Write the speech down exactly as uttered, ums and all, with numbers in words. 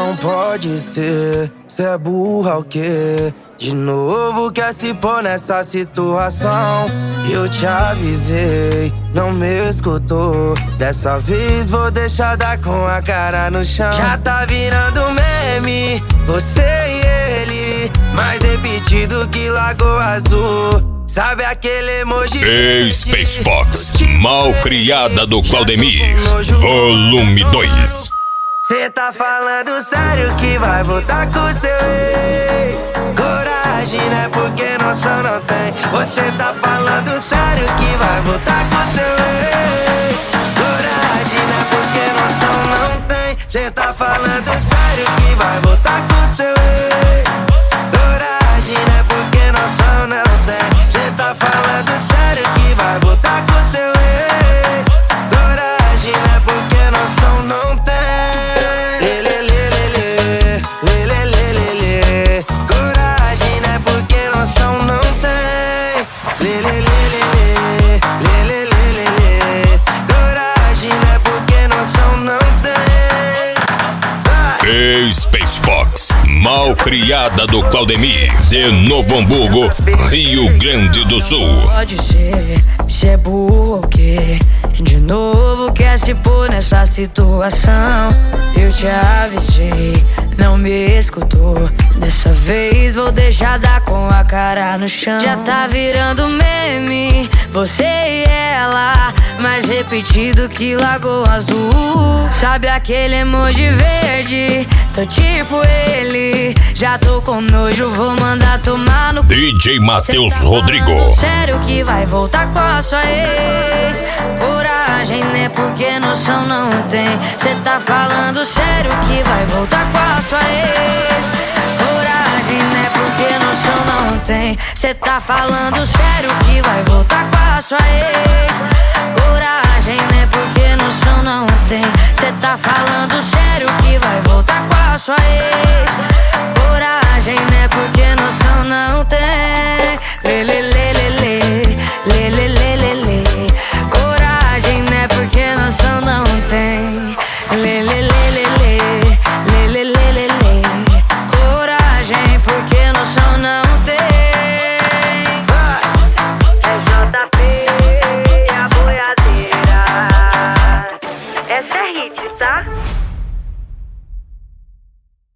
não pode ser. Cê é burra o quê? De novo quer se pôr nessa situação. Eu te avisei, não me escutou. Dessa vez vou deixar dar com a cara no chão. Já tá virando meme, você e ele, mais repetido que Lagoa Azul. Sabe aquele emoji? Ei, Space Fox, mal criada do Claudemir, volume dois. Cê tá falando sério que vai voltar com seu ex? Coragem, né? Porque noção não tem. Você tá falando sério que vai voltar com seu ex? Coragem, né? Porque noção não tem. Cê tá falando sério que vai voltar com seu ex? Coragem, né? Porque noção não tem. Cê tá falando sério que vai voltar com seu ex? Coragem, né? Porque noção não tem. Ei, Space Fox, mal criada do Claudemir, de Novo Hamburgo, Rio Grande do Sul. Pode ser, cê é burro o quê? De novo quer se pôr nessa situação. Eu te avisei, não me escutou. Dessa vez vou deixar dar com a cara no chão. Já tá virando meme, você e ela, mais repetido que Lagoa Azul. Sabe aquele emoji verde? Tô tipo ele, já tô com nojo, vou mandar tomar no... D J Matheus tá Rodrigo. Sério que vai voltar com a sua ex? Coragem, né? Porque noção não tem. Cê tá falando sério que vai voltar com a sua ex? Coragem, né? Porque noção não tem. Cê tá falando sério que vai voltar com a sua ex? Coragem, né? Porque noção não tem. Cê tá falando sério que vai voltar com a sua ex?